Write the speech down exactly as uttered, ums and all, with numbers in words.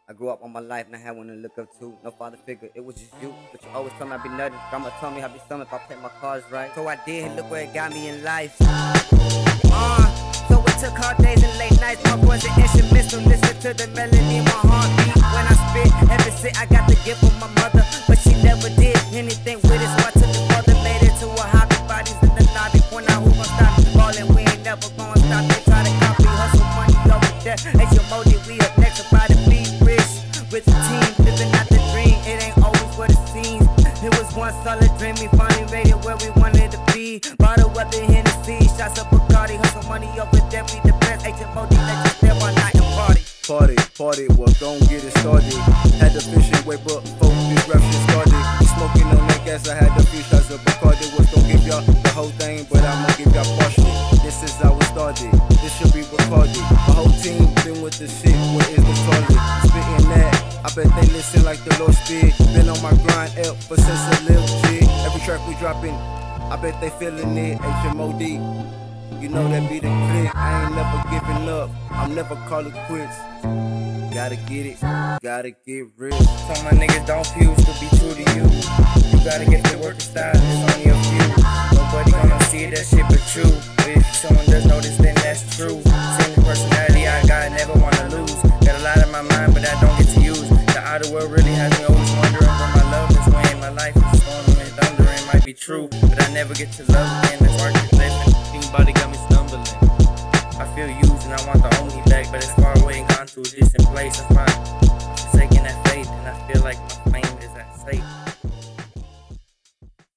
I grew up all my life and I had one to look up to. No father figure, it was just you. But you always told me I'd be nothing. Grandma told me I'd be something if I play my cards right. So I did, look where it got me in life. Uh, so it took hard days and late nights. My voice an instrumental. Listen to the melody, my heartbeat. When I spit, every sit I got the gift from my mother. But she never did anything with it, so I took it further. Made it to a hobby. Bodies in the lobby. Point out who gon' stop me ballin'. We ain't never gonna stop. They try to copy, hustle money over there. H M O D, we up next about to be rich. With the team, living out the dream. It ain't always what it seems. It was one solid dream. We finally made it where we wanted to be. Bottle up the Hennessy, shots up Bacardi, hustle money over there. We the best. H M O D, let you step all night and party. Party, party, well, don't get it started. Had the fishing way, but before this rap shit started. We smoking on that gas, I had the few shots of Bacardi. Was gonna give y'all the whole thing, but I'ma give y'all partially. This is how it started, this should be recorded. My whole team been with the shit, where is the toilet? Spitting that, I bet they listen like the Lord spit. Been on my grind up for since a little shit. Every track we dropping, I bet they feeling it. H M O D, you know that be the click. I ain't never giving up, I'm never calling quits. Gotta get it, gotta get rich. Some my niggas don't fuse to be true to you. You gotta get the working style, it's only a few. Nobody gonna see that shit but you. But if someone does notice, then that's true. Same personality I got, never wanna lose. Got a lot in my mind, but I don't get to use. The outer world really has me always wondering where my love is when my life is storming and thundering. Might be true, but I never get to love again. That's hard to live. Anybody got me stumbling. I feel used and I want the only back, but it's far away and gone to a distant place. That's why I'm forsaking that faith, and I feel like my flame is at stake.